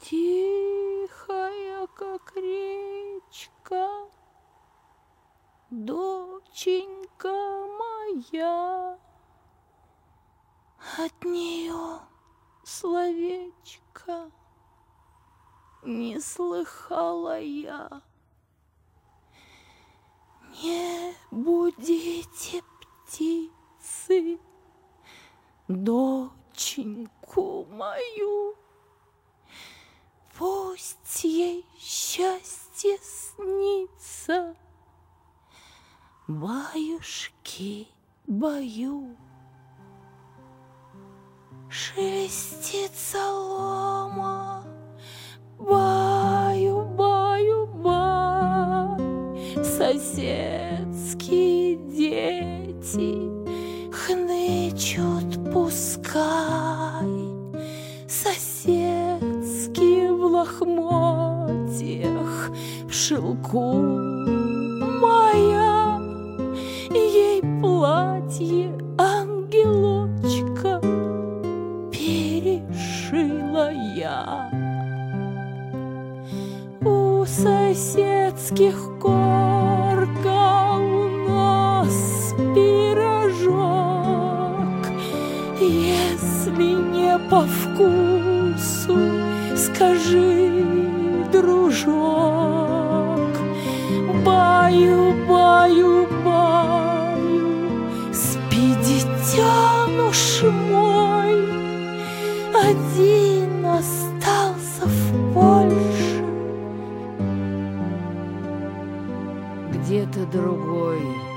Тихая, как речка, доченька моя, от нее словечко не слыхала я. Не будите, птицы, доченьку мою, пусть ей счастье снится, баюшки баю. Шелестит солома, баю, баю, бай. Соседские дети хнычут, пускай. Соседские в лохмотьях, в шелку моя, ей платье ангелочка перешила я. У соседских горка у нас пирожок. Если не по вкусу, скажи, дружок. Баю, баю, баю, спи, детёныш мой, один остался в Польше. Где-то другой